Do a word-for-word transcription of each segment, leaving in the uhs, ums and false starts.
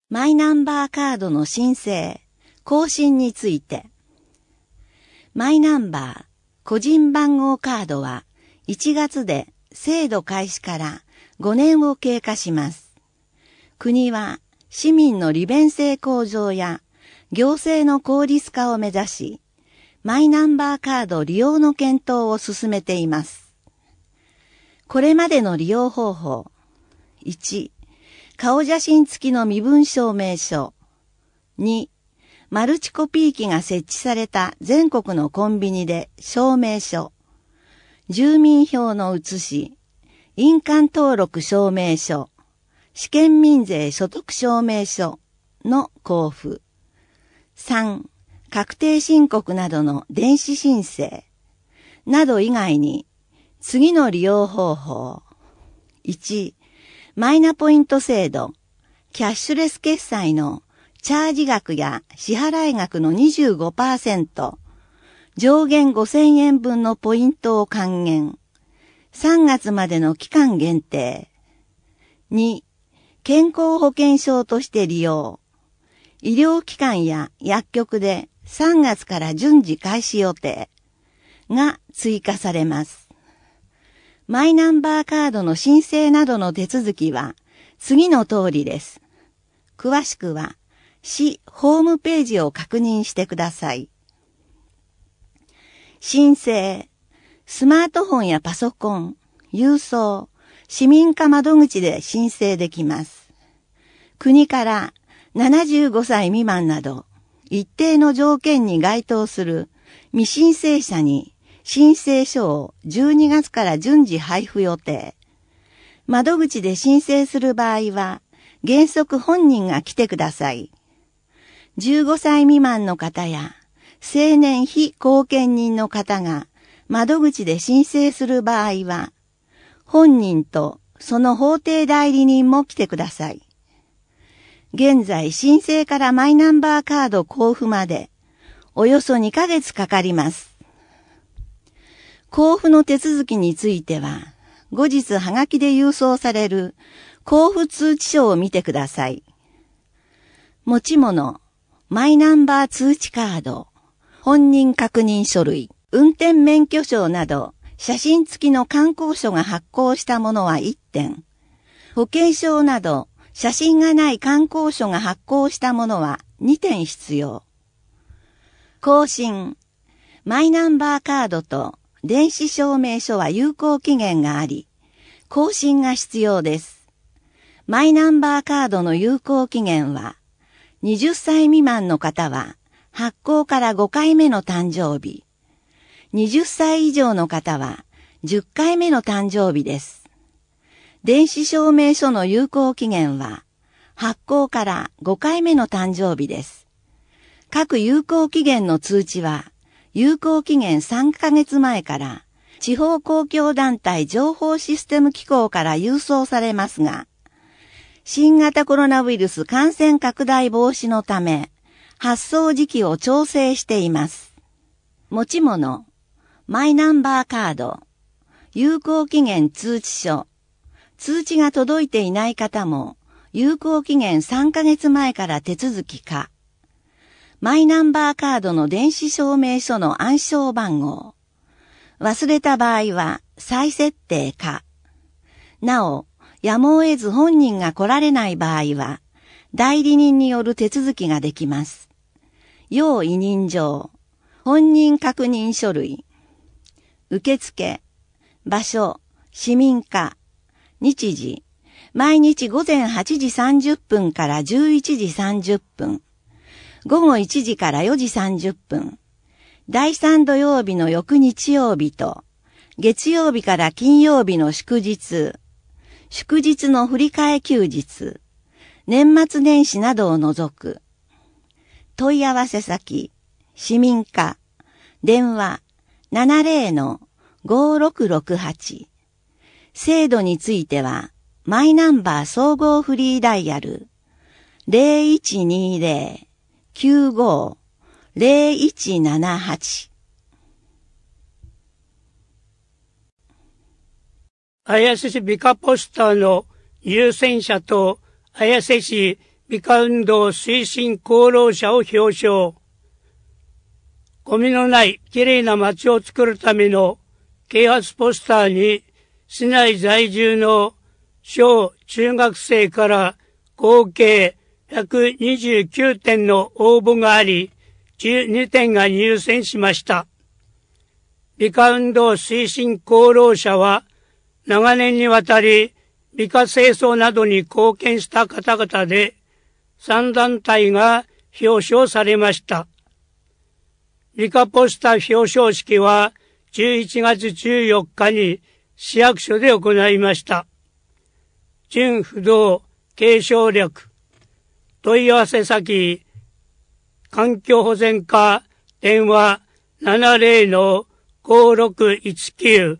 マイナンバーカードの申請、更新について。マイナンバー、個人番号カードはいちがつで制度開始からごねんを経過します。国は市民の利便性向上や行政の効率化を目指し、マイナンバーカード利用の検討を進めています。これまでの利用方法。いち、顔写真付きの身分証明書。に、マルチコピー機が設置された全国のコンビニで証明書。住民票の写し、印鑑登録証明書、試験民税所得証明書の交付。さん、確定申告などの電子申請など以外に、次の利用方法。いち、マイナポイント制度、キャッシュレス決済のチャージ額や支払い額の にじゅうごパーセント、上限ごせんえん分のポイントを還元。さんがつまでの期間限定。に、健康保険証として利用。医療機関や薬局でさんがつから順次開始予定が追加されます。マイナンバーカードの申請などの手続きは次の通りです。詳しくは市ホームページを確認してください。申請、スマートフォンやパソコン、郵送、市民課窓口で申請できます。国からななじゅうごさい未満など一定の条件に該当する未申請者に申請書をじゅうにがつから順次配布予定。窓口で申請する場合は原則本人が来てください。じゅうごさい未満の方や成年非後見人の方が窓口で申請する場合は本人とその法定代理人も来てください。現在申請からマイナンバーカード交付までおよそにかげつかかります。交付の手続きについては後日はがきで郵送される交付通知書を見てください。持ち物、マイナンバー通知カード、本人確認書類、運転免許証など写真付きの観光書が発行したものはいってん、保険証など写真がない観光書が発行したものはにてん必要。更新、マイナンバーカードと電子証明書は有効期限があり、更新が必要です。マイナンバーカードの有効期限は、はたち未満の方は発行からごかいめの誕生日、はたち以上の方はじゅっかいめの誕生日です。電子証明書の有効期限は発行からごかいめの誕生日です。各有効期限の通知は有効期限さんかげつまえから地方公共団体情報システム機構から郵送されますが、新型コロナウイルス感染拡大防止のため発送時期を調整しています。持ち物、マイナンバーカード、有効期限通知書、通知が届いていない方も有効期限さんかげつまえから手続き可。マイナンバーカードの電子証明書の暗証番号。忘れた場合は再設定可。なお、やむを得ず本人が来られない場合は、代理人による手続きができます。要委任状、本人確認書類、受付、場所、市民課、日時、毎日午前はちじさんじゅっぷんからじゅういちじさんじゅっぷん、午後いちじからよじさんじゅっぷん、だいさん土曜日の翌日曜日と、月曜日から金曜日の祝日、祝日の振り替え休日、年末年始などを除く。問い合わせ先、市民課、電話 ななぜろのごろくろくはち。制度については、マイナンバー総合フリーダイヤル ゼロいちにゼロ きゅうご ゼロいちななはち。 綾瀬市美化ポスターの優先者と綾瀬市美化運動推進功労者を表彰。ゴミのないきれいな街を作るための啓発ポスターに市内在住の小中学生から合計ひゃくにじゅうきゅうてんの応募があり、じゅうにてんが入選しました。美化運動推進功労者は長年にわたり美化清掃などに貢献した方々でさんだんたいが表彰されました。美化ポスター表彰式はじゅういちがつじゅうよっかに市役所で行いました。準不動継承略問い合わせ先環境保全課電話 ななぜろ の ごろくいちきゅう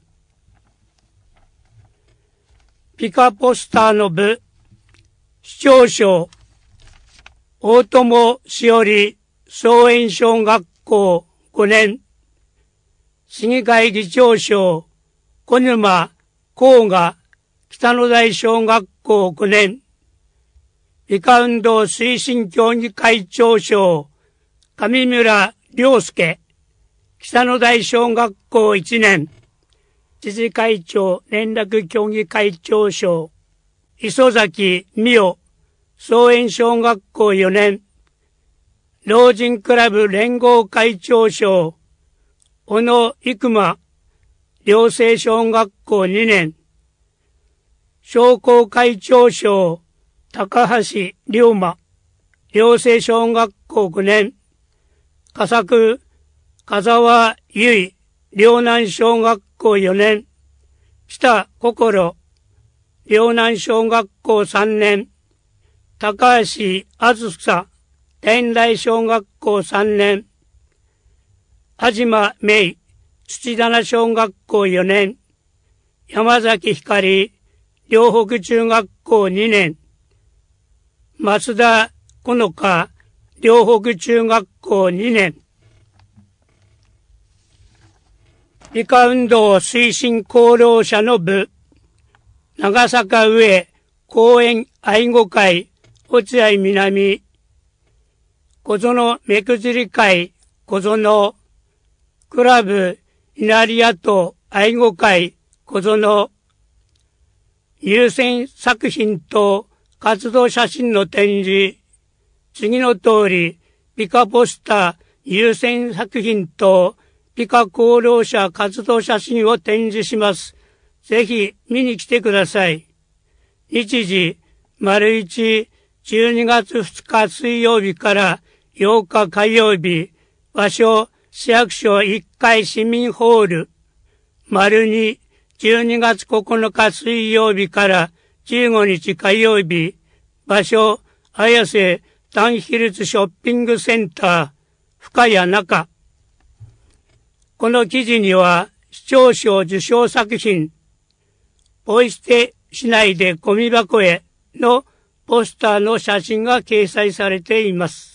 美化ポスターの部市長賞大友しおり草園小学校ごねん市議会議長賞小沼甲賀北野台小学校ごねん美化運動推進協議会長賞上村良介北野台小学校いちねん知事会長連絡協議会長賞磯崎美代草園小学校よねん老人クラブ連合会長賞小野生馬寮生小学校にねん商工会長賞高橋龍馬寮生小学校ごねん佳作風沢由衣陵南小学校よねん北心陵南小学校さんねん高橋あずさ天台小学校さんねん安島芽土棚小学校よねん山崎光両北中学校にねん松田好花両北中学校にねん美化運動推進功労者の部長坂上公園愛護会落合南小園目くじり会小園クラブ稲荷跡愛護会小園入選作品と活動写真の展示次の通り美化ポスター入選作品と美化功労者活動写真を展示します。ぜひ見に来てください。日時、丸一、じゅうにがつふつか水曜日からようか火曜日、場所、市役所いっかい市民ホール、丸に、じゅうにがつここのか水曜日からじゅうごにち火曜日、場所、綾瀬タウンヒルズショッピングセンター、深谷中。この記事には、市長賞受賞作品、ポイ捨てしないでゴミ箱へのポスターの写真が掲載されています。